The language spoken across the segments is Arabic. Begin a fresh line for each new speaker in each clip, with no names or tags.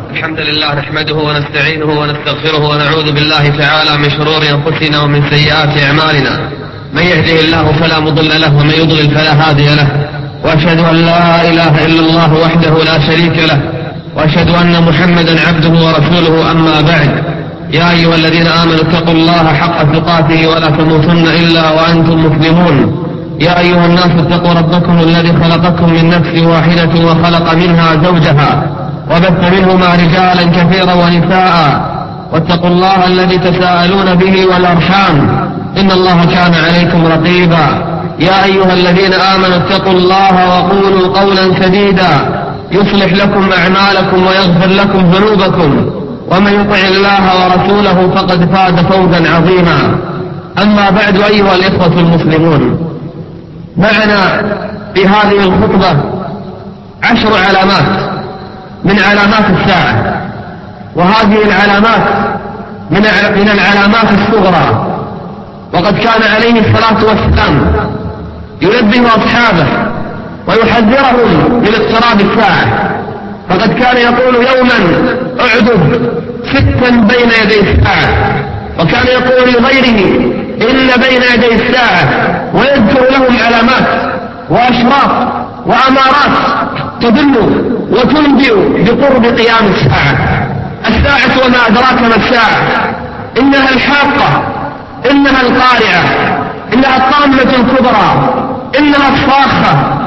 الحمد لله نحمده ونستعينه ونستغفره ونعوذ بالله تعالى من شرور أنفسنا ومن سيئات أعمالنا. من يهده الله فلا مضل له ومن يضلل فلا هادي له، وأشهد أن لا إله إلا الله وحده لا شريك له، وأشهد أن محمدا عبده ورسوله. أما بعد، يا أيها الذين آمنوا اتقوا الله حق تقاته ولا تموتن إلا وأنتم مسلمون. يا أيها الناس اتقوا ربكم الذي خلقكم من نفس واحدة وخلق منها زوجها وبث منهما رجالا كثيرا ونساء، واتقوا الله الذي تساءلون به والأرحام إن الله كان عليكم رقيبا. يا أيها الذين آمنوا اتقوا الله وقولوا قولا سديدا يصلح لكم أعمالكم ويغفر لكم ذنوبكم، ومن يطع الله ورسوله فقد فاز فوزا عظيما. أما بعد، أيها الإخوة المسلمون، معنا في هذه الخطبة 10 علامات من علامات الساعة، وهذه العلامات من العلامات الصغرى. وقد كان عليه الصلاة والسلام ينبه أصحابه ويحذرهم من اقتراب الساعة، فقد كان يقول يوما اعدد 6 بين يدي الساعة، وكان يقول لغيره إن بين يدي الساعة، ويذكر لهم علامات وأشراط وأمارات تدل وتنبئ بقرب قيام الساعة. الساعة وما أدراك ما الساعة، إنها الحاقة، إنها القارعة، إنها الطامة الكبرى، إنها الصاخة،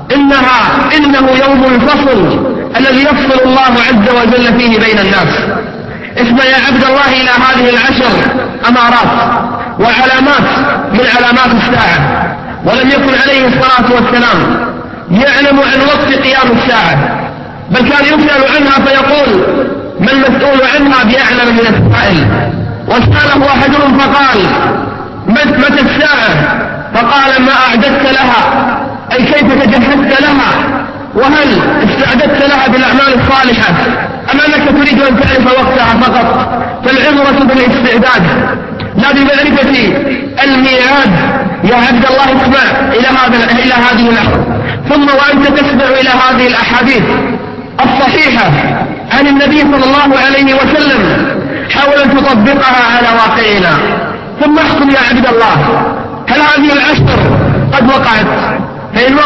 إنه يوم الفصل الذي يفصل الله عز وجل فيه بين الناس. اسمع يا عبد الله إلى هذه 10 أمارات وعلامات من علامات الساعة. ولم يكن عليه الصلاة والسلام يعلم عن وقت قيام الساعة، بل كان يسأل عنها فيقول ما المسؤول عنها بأعلم من السائل. وسأله أحدهم فقال متى الساعة؟ فقال ما أعددت لها، أي كيف تجهزت لها، وهل استعددت لها بالأعمال الصالحة أم أنك تريد أن تعرف وقتها فقط؟ فالعبرة بالاستعداد لا بمعرفة الميعاد. يا عبد الله اسمع إلى هذه الأمر، ثم وأنت تسمع إلى هذه الأحاديث الصحيحة عن النبي صلى الله عليه وسلم، حاول أن تطبقها على واقعنا، ثم احكم يا عبد الله هل هذه 10 قد وقعت؟ فإن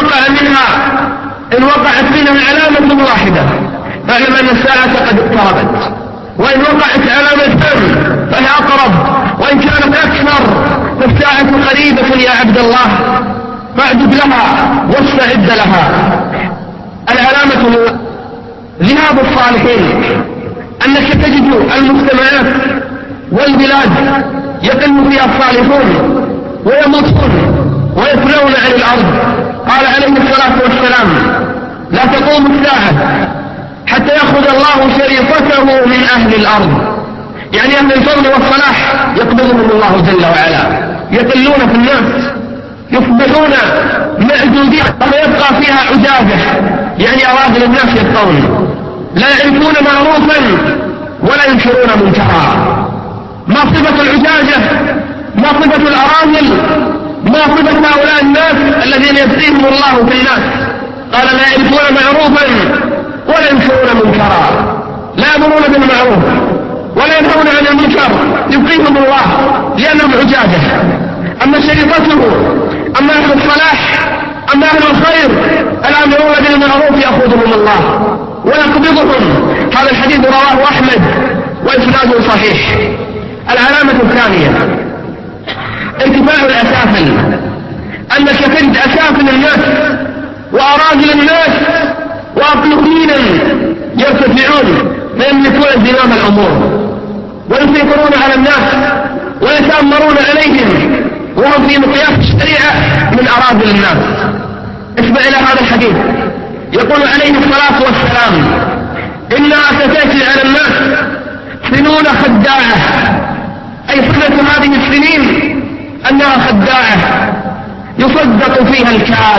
وقعت منها علامة واحدة فاعلم أن الساعة قد اقتربت، وإن وقعت علامة فهي أقرب، وإن كانت أكثر فالساعة قريبة يا عبد الله، فاعدد لها واستعد لها. العلامة ذهاب الصالحين، أنك تجد المجتمعات والبلاد يقل فيها الصالحون ويموتون ويفنون عن الأرض. قال عليه الصلاة والسلام لا تقوم الساعة حتى يأخذ الله شريطته من أهل الأرض، يعني أهل الفضل والصلاح يقبضهم الله جل وعلا، يقلون في الناس، يصبحون معدودين ويبقى فيها عجاجة، يعني أواخر الناس يبقون لا يعرفون معروفا ولا ينكرون منكرا. ما صفة العجاجة؟ ما صفة الأراذل؟ ما صفة هؤلاء الناس الذين يبقيهم الله في الناس؟ قال لا يعرفون معروفا ولا ينكرون منكرا، لا يأمرون بالمعروف ولا ينهون عن المنكر، يبقيهم الله لأنهم عجاجة. أما شريطته، أما أهل الصلاح، أما أهل الخير الآمرون بالمعروف يأخذهم الله ويقبضهم. هذا الحديث رواه أحمد وإسناده صحيح. العلامة الثانية ارتفاع الأسافل، أنك تجد أسافل الناس وأراذل الناس وأقلقين يرتفعون فيملكون زمام الأمور ويسيطرون على الناس ويتأمرون عليهم، وهم في مقياس الشريعة من أراذل الناس. اسمع إلى هذا الحديث، يقول عليه الصلاة والسلام إنها ستأتي على الناس سنون خداعة، أي صفة هذه السنين أنها خداعة يصدق فيها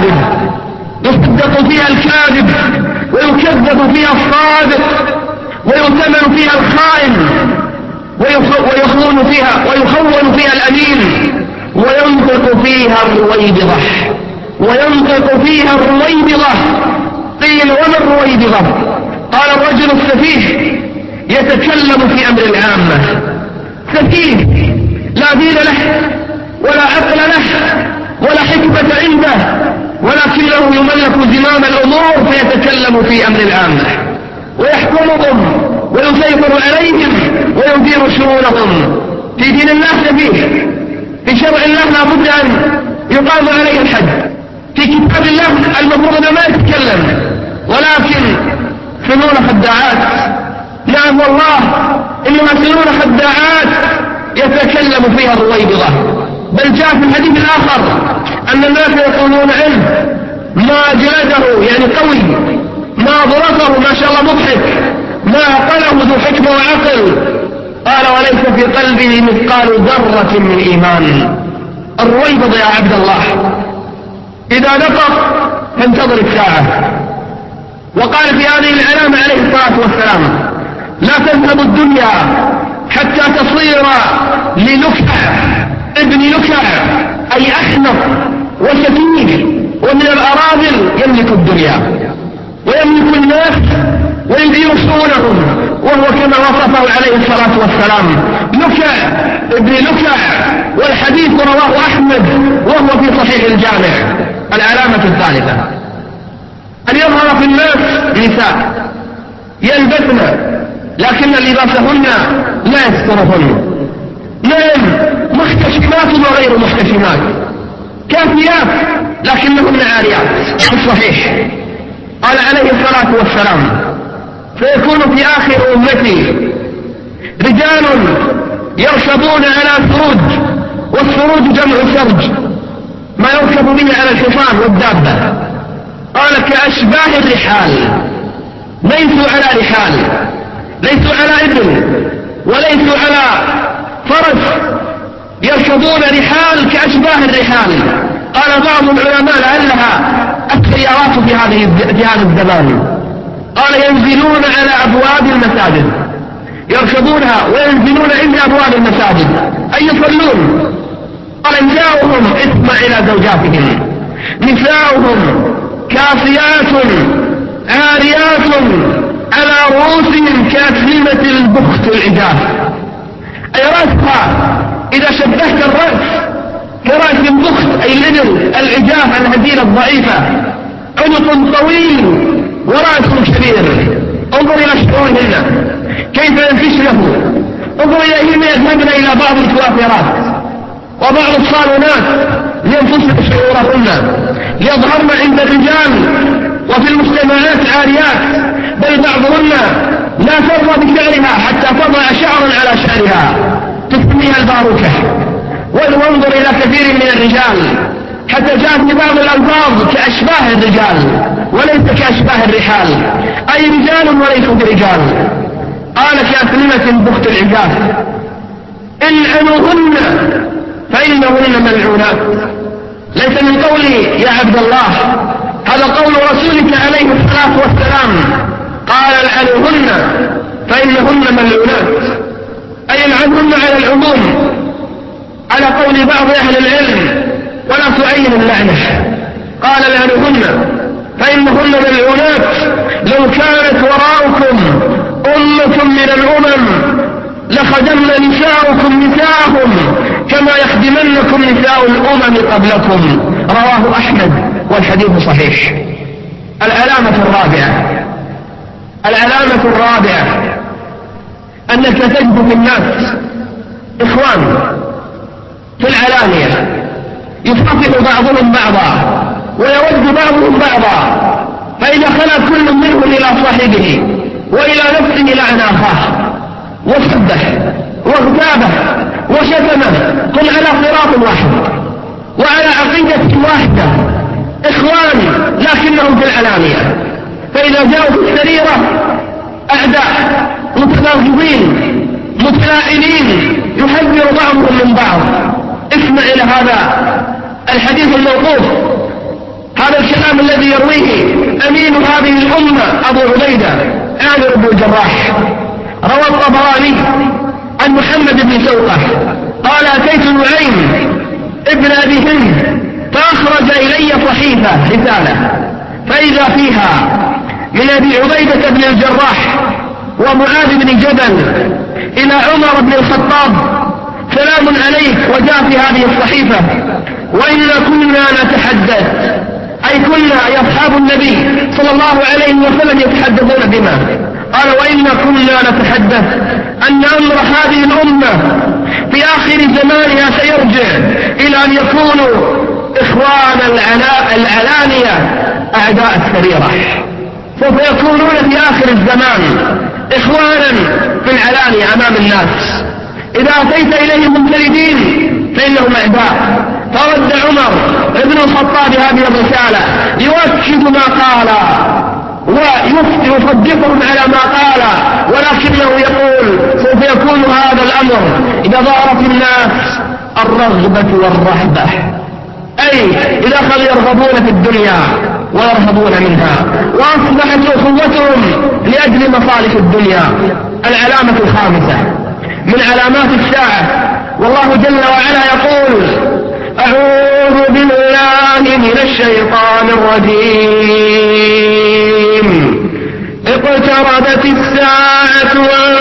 الكاذب ويكذب فيها الصادق ويؤتمن فيها الخائن ويخون فيها الأمين وينطق فيها الرويبضة. قيل وما الرويبضة؟ قال الرجل السفيه يتكلم في أمر العامة، سفيه لا دين له ولا عقل له ولا حكمة عنده، ولكنه يملك زمام الأمور فيتكلم في أمر العامة ويحكمهم ويسيطر عليهم ويدير شؤونهم. في دين الله سفيه، في شرع الله لا بد أن يقام عليه الحد، في كتاب الله المفروض أن ما يتكلم، ولكن سنون خداعات. نعم والله إنها سنون خداعات يتكلم فيها الرويبضة. بل جاء في الحديث الآخر أن الناس يقولون عنه ما جلده يعني قوي، ما ضرطه ما شاء الله مضحك، ما عقله ذو حكمة وعقل. قال وليس في قلبه مثقال ذرة من إيمان. الرويبض يا عبد الله إذا نطق فانتظر الساعة. وقال في هذه العلامة عليه الصلاة والسلام لا تذهب الدنيا حتى تصير للكع ابن لكع أي أحمق وسفيه ومن الأراذل يملك الدنيا ويملك الناس ويدير شؤونهم، وهو كما وصفه عليه الصلاة والسلام لكع ابن لكع. والحديث رواه أحمد وهو في صحيح الجامع. العلامة الثالثة أن يظهر في الناس نساء يلبسن لكن لباسهن لا يسترهن، نعم محتشمات وغير محتشمات، كافيات لكنهن عاريات. في الصحيح قال عليه الصلاة والسلام فيكون في آخر أمتي رجال يركبون على سروج، والسروج جمع سرج ما يركب به على الحصان والدابة. قال كأشباه الرحال، ليسوا على رحال، ليسوا على إبل وليسوا على فرس، يركبون رحال كأشباه الرحال. قال بعض العلماء لعلها السيارات في هذا الزمان. قال ينزلون على أبواب المساجد، يركبونها وينزلون عند أبواب المساجد أي يصلون. قال نساؤهم اسمع إلى زوجاتهم، نساؤهم كافيات عاريات على رؤوسهم كأسلمة البخت العجاف، أي رأسها إذا شبهت الرأس كرأس البخت أي الإبل العجاف الهزيلة الضعيفة، عنق طويل ورأس كبير. انظر إلى شعورهن كيف ينفش له، انظر إليهن يذهبن إلى بعض الكوافرات وبعض الصالونات لينفسن شعورهن، يظهرن عند الرجال وفي المجتمعات عاريات، بل بعضهن لا ترضى بشعرها حتى تضع شعرا على شعرها تسميها الباروكة. وانظر إلى كثير من الرجال حتى جاءت ببعض الألفاظ كأشباه الرجال وليس كأشباه الرحال، أي رجال وليسوا برجال. قال كأسلمة البخت العجاف العنوهن فإنهن ملعونات. ليس من قولي يا عبد الله، هذا قول رسولك عليه الصلاة والسلام. قال العنوهن فإنهن ملعونات، أي العنهن على العموم على قول بعض أهل العلم ولا تعين اللعنة. قال العنهن فإنهن ملعونات. لو كانت وراءكم أمة من الأمم لخدمن نساؤكم نساءهم كما يخدمنكم نساء الأمم قبلكم. رواه أحمد والحديث صحيح. العلامة الرابعة أنك تجد في الناس إخوان في العلانية يصافح بعضهم بعضا ويود بعضهم بعضا، فإذا خلا كل منهم إلى صاحبه وإلى نفسه لعن أخاه وسبه واغتابه وشتمه، هم على صراط واحد وعلى عقيدة واحدة، إخوان لكنهم في العلانية. فإذا جاءوا في السريرة أعداء متناقضين متلاعنين يحذر بعضهم من بعض. اسمع إلى هذا الحديث الموقوف، هذا الكلام الذي يرويه أمين هذه الأمة أبو عبيدة عامر بن الجراح. روى الطبراني عن محمد بن سوقة قال أتيت نعيم ابن أبي هند فأخرج إلي صحيفة رسالة فإذا فيها من أبي عبيدة بن الجراح ومعاذ بن جبل إلى عمر بن الخطاب: سلام عليك. وجاء في هذه الصحيفة: وإنا كنا نتحدث، أي كنا أي أصحاب النبي صلى الله عليه وسلم يتحدثون بما قال: وإنا كنا نتحدث أن أمر هذه الأمة في آخر زمانها سيرجع إلى أن يكونوا إخوان العلانية أعداء السريرة. سوف يكونون في آخر الزمان إخوانا في العلانية أمام الناس، إذا أتيت إليهم منفردين فإنهم أعداء. فرد عمر بن الخطاب هذه الرسالة يؤكد ما قال ويصدقهم على ما قال، ولكنه يقول: سوف يكون هذا الأمر إذا ظهر في الناس الرغبة والرهبة، أي إذا خلوا يرغبون في الدنيا ويرهبون منها، وأصبحت أخوتهم لأجل مصالح الدنيا. العلامة الخامسة من علامات الساعة، والله جل وعلا يقول: أعوذ بالله من الشيطان الرجيم. اقتربت الساعة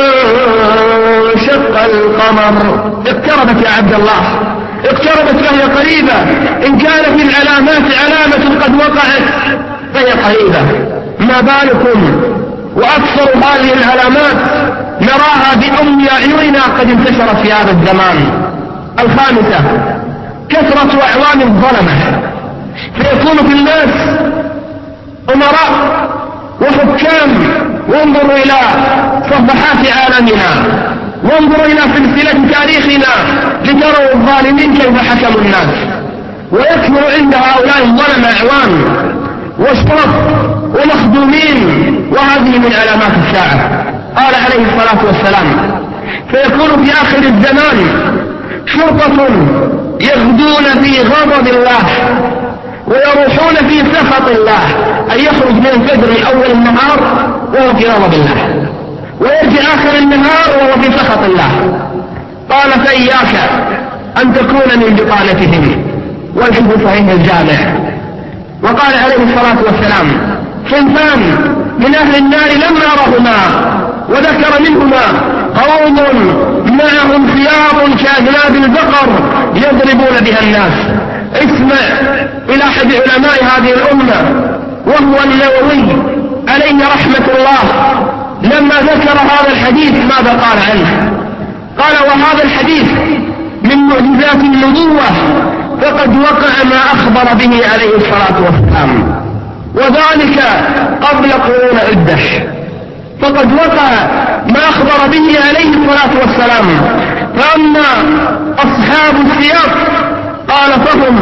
وانشق القمر. اقتربت يا عبد الله، اقتربت فهي قريبة. إن كان في العلامات علامة قد وقعت فهي قريبة، ما بالكم وأكثر هذه العلامات نراها بأم أعيننا قد انتشرت في هذا الزمان. الخامسة: كثرة أعوان الظلمة، فيكون في الناس أمراء وحكام. وانظروا إلى صفحات عالمنا، وانظروا إلى سلسلة تاريخنا لتروا الظالمين كيف حكموا الناس. ويكثر عند هؤلاء الظلمة أعوان وشرف ومخدومين، وهذه من علامات الساعة. قال عليه الصلاة والسلام: فيكون في آخر الزمان شرطة يغدون في غضب الله ويروحون في سخط الله، أن يخرج من الفجر من أول النهار وهو في غضب الله، ويرجع آخر النهار وهو في سخط الله. قال: فإياك أن تكون من بطانتهم. والحديث صحيح الجامع. وقال عليه الصلاة والسلام: صنفان من أهل النار لم نرهما، وذكر منهما قوم معهم ثياب كأذناب البقر يضربون بها الناس. اسمع إلى أحد علماء هذه الأمة وهو النووي عليه رحمة الله، لما ذكر هذا الحديث ماذا قال عنه؟ قال: وهذا الحديث من معجزات النبوة، فقد وقع ما أخبر به عليه الصلاة والسلام، وذلك قبل قرون عدة. فقد وقع ما أخبر به عليه الصلاة والسلام. فأما أصحاب السياق قال: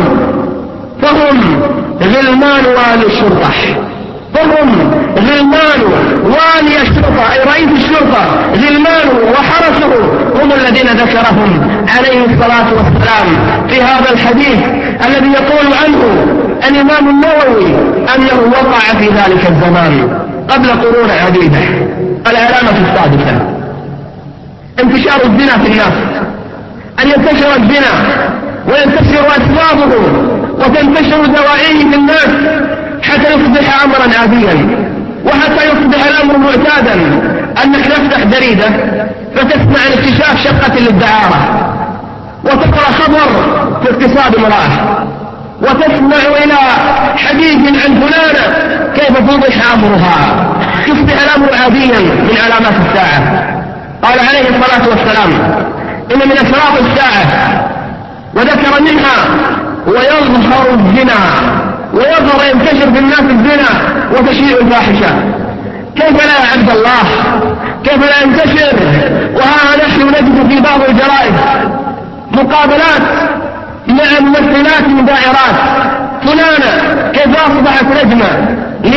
فهم غلمان والي الشرطة، فهم غلمان والي الشرطة، أي رئيس الشرطة، غلمانه وحرسه هم الذين ذكرهم عليه الصلاة والسلام في هذا الحديث الذي يقول عنه الإمام النووي أنه وقع في ذلك الزمان قبل قرون عديدة. العلامة السادسة: انتشار الزنا في الناس، أن ينتشر الزنا وينتشر أسبابه وتنتشر دوائره في الناس حتى يصبح أمرا عاديا، وحتى يصبح الأمر معتادا. أنك نفتح جريدة فتسمع اكتشاف شقة للدعارة، وتقرأ خبر في اغتصاب امرأة، وتسمع إلى حديث عن فلانة كيف توضح أمرها. يصبح الأمر عاديا من علامات الساعة. قال عليه الصلاة والسلام: إن من أشراط الساعة، وذكر منها: ويظهر الزنا، ويظهر ينتشر في الناس الزنا وتشيع الفاحشة. كيف لا يا عبد الله؟ كيف لا ينتشر؟ وها نحن نجد في بعض الجرائد مقابلات مع ممثلات من دائرات فلانة كيف أصبحت نجمة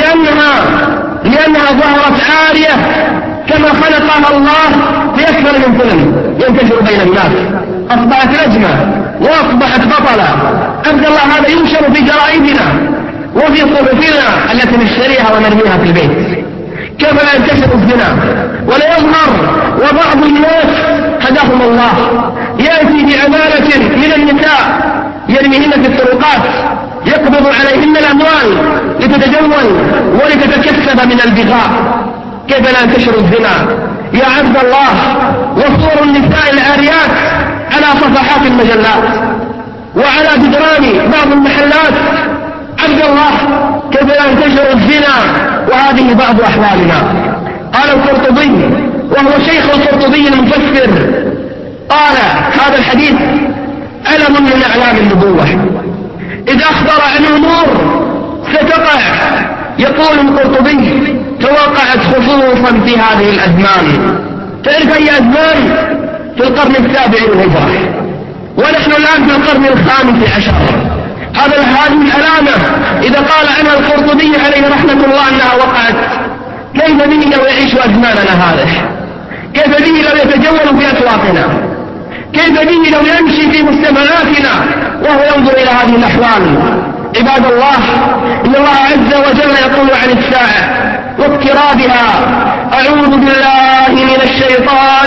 لأنها ظهرت عارية كما خلقها الله في أكثر من فيلم ينتشر بين الناس. أصبحت نجمة وأصبحت بطلة. عبد الله، هذا ينشر في جرائدنا وفي صحفنا التي نشتريها ونرميها في البيت. كيف لا ينتشر الزنا ولا يظهر؟ وبعض الناس هداهم الله يأتي بعمالة من النساء يرميهن في الطرقات، يقبض عليهن الأموال لتتجول ولتتكسب من البغاء. كيف لا ينتشر الزنا عبد الله وصور النساء العاريات على صفحات المجلات وعلى جدران بعض المحلات. عبد الله كيف ينتشر الزنا وهذه بعض أحوالنا. قال القرطبي وهو شيخ القرطبي المفسر قال هذا الحديث علم من أعلام النبوة إذا أخبر عن أمور ستقع. يقول القرطبي توقعت خصوصا في هذه الأزمان. تعرف أي أزمان؟ في القرن السابع للهجرة ونحن الآن في القرن الخامس عشر. هذه العلامة إذا قال عنها القرطبي عليه رحمة الله أنها وقعت، كيف به لو يعيش أزماننا هذه؟ كيف به لو يتجول في أسواقنا؟ كيف به لو يمشي في مجتمعاتنا وهو ينظر إلى هذه الأحوال؟ عباد الله، إن الله عز وجل يقول عن الساعة واقترابها: أعوذ بالله من الشيطان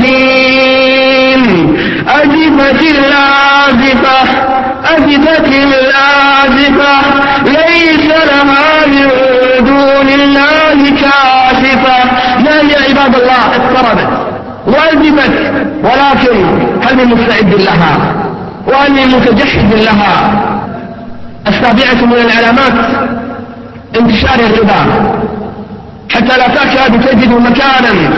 الرجيم. أزفت الآزفة أزفت الآزفة ليس لها من دون الله كاشفة. نعم يا عباد الله، اقتربت وأزفت، ولكن هل من مستعد لها وهل من متجهز لها؟ السابعة من العلامات انتشار الربا حتى لا تكاد تجد مكانا،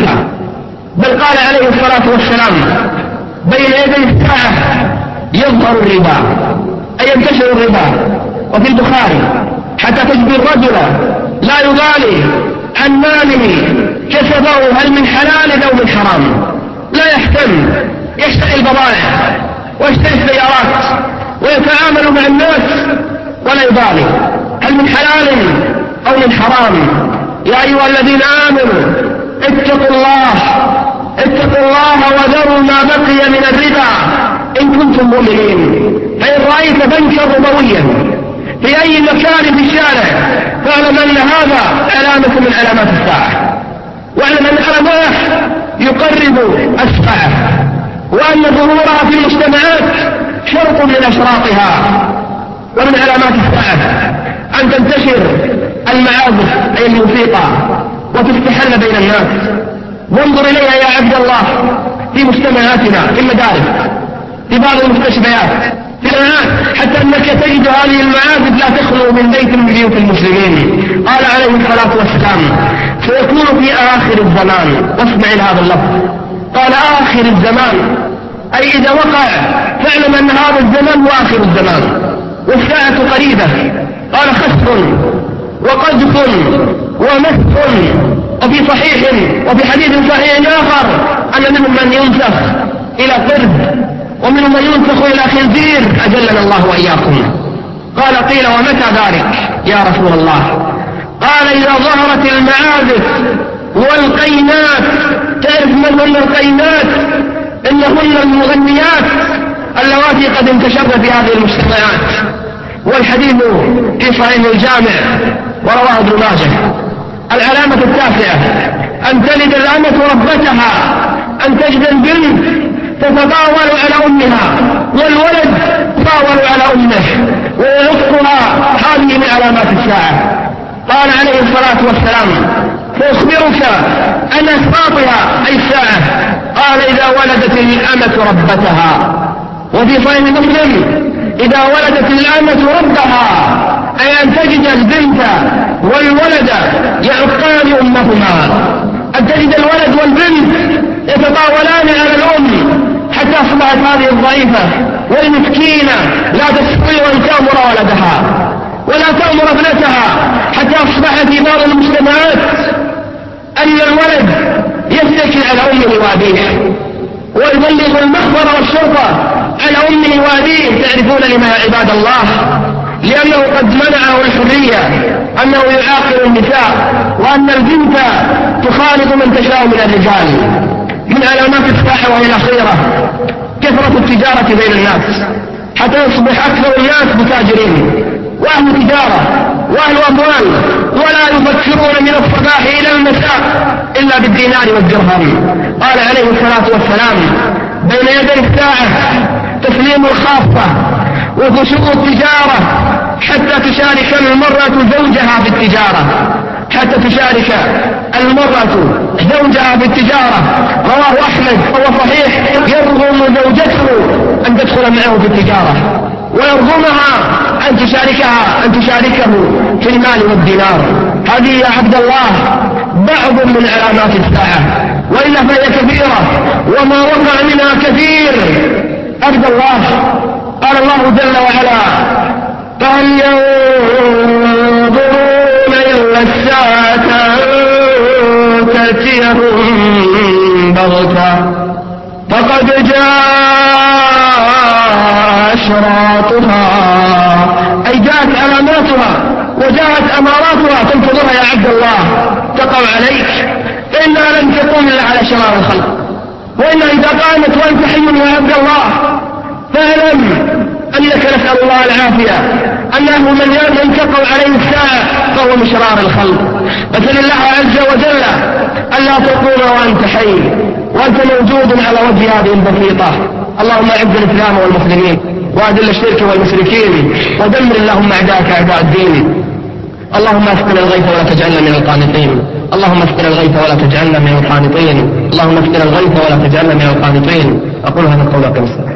بل قال عليه الصلاة والسلام: بين يدي الساعة يظهر الربا، أي ينتشر الربا. وفي البخاري: حتى تجد الرجل لا يبالي عن ماله كسبه هل من حلال أو من حرام، لا يهتم، يشتري البضائع ويشتري السيارات ويتعامل مع الناس ولا يبالي هل من حلال أو من حرام. يا أيها الذين آمنوا اتقوا الله وذروا ما بقي من الربا إن كنتم مؤمنين. فإن رأيت بنكا ربويا في أي مكان في الشارع فاعلم أن هذا علامة من علامات الساعة، واعلم أن علامات يقرب الساعة، وأن ظهورها في المجتمعات شرط من أشراطها. ومن علامات الساعة أن تنتشر المعازف أي الموسيقى وتستحل بين الناس. وانظر إليها يا عبد الله في مجتمعاتنا، في المدارس، في بعض المستشفيات، في الآن، حتى أنك تجد هذه المعازف لا تخلو من بيت من بيوت المسلمين. قال عليه الصلاة والسلام: سيكون في آخر الزمان. واسمع لهذا اللفظ، قال آخر الزمان، أي إذا وقع فاعلم أن هذا الزمان هو آخر الزمان والساعة قريبة. قال: خسف وقذف ومسح. وفي صحيح وفي حديث صحيح آخر أن منهم من ينسخ إلى قرد ومنهم من ينسخ إلى خنزير، أجلنا الله وإياكم. قال: قيل ومتى ذلك يا رسول الله؟ قال: إذا ظهرت المعازف والقينات. تعرف من هن القينات؟ إنهن المغنيات اللواتي قد انتشرن في هذه المجتمعات. والحديث في صحيح الجامع ورواه ابن ماجه. العلامة التاسعة أن تلد الأمة ربتها، أن تجد البنت تتطاول على أمها والولد يتطاول على أمه ويعقها. هذه من علامات الساعة. قال عليه الصلاة والسلام: فأخبرك عن أسبابها أي الساعة. قال: إذا ولدت الأمة ربتها. وفي صحيح مسلم: إذا ولدت الأمة ربها، أي أن تجد البنت والولد يعقان أمهما، أن تجد الولد والبنت يتطاولان على الأم حتى أصبحت هذه الضعيفة والمسكينة لا تستطيع أن تأمر ولدها ولا تأمر ابنتها، حتى أصبحت في بعض المجتمعات أن الولد يشتكي على أمه وأبيه ويبلغ المخبر والشرطة على أمه وأبيه. تعرفون لما يا عباد الله؟ لأنه قد منعه الحرية، أنه يعاقل النساء، وأن البنت تخالط من تشاء من الرجال. من علامات الساعة وهي الأخيرة كثرة التجارة بين الناس، حتى يصبح أكثر الناس متاجرين وأهل تجارة وأهل أموال، ولا يفكرون من الصباح إلى المساء إلا بالدينار والدرهم. قال عليه الصلاة والسلام: بين يدي الساعة تسليم الخاصة وفشو التجارة، حتى تشارك المرأة زوجها في التجارة، حتى تشارك المرأة زوجها في التجارة.
معه في التجارة، ويرغمها أن تشاركه في المال والدينار. هذه يا عبد الله بعض من علامات الساعة، وإلا فهي كثيرة وما وقع منها كثير. عبد الله قال الله جل وعلا: فهل ينظرون إلا الساعة أن تأتيهم بغتة فقد جاء أشراطها، أي جاءت علاماتها وجاءت أماراتها تنتظرها يا عبد الله تقع عليك، فإنها لن تقوم إلا على شرار الخلق. وإنها إذا قامت وأنت حي يا عبد الله فاعلم أنك نسأل الله العافية، أنه من تقع عليه الساعة فهو من شرار الخلق. فسأل الله عز وجل ألا تقوم وأنت حي وأنت موجود على وجه هذه البسيطة. اللهم أعز الإسلام والمسلمين وأذل الشرك والمشركين ودمر اللهم أعداءك أعداء الدين. اللهم اسقنا الغيث ولا تجعلنا من القانطين. اللهم اسقنا الغيث ولا تجعلنا من القانطين. اللهم اسقنا الغيث ولا تجعلنا من القانطين. أقول هذا القول أقم الصلاة.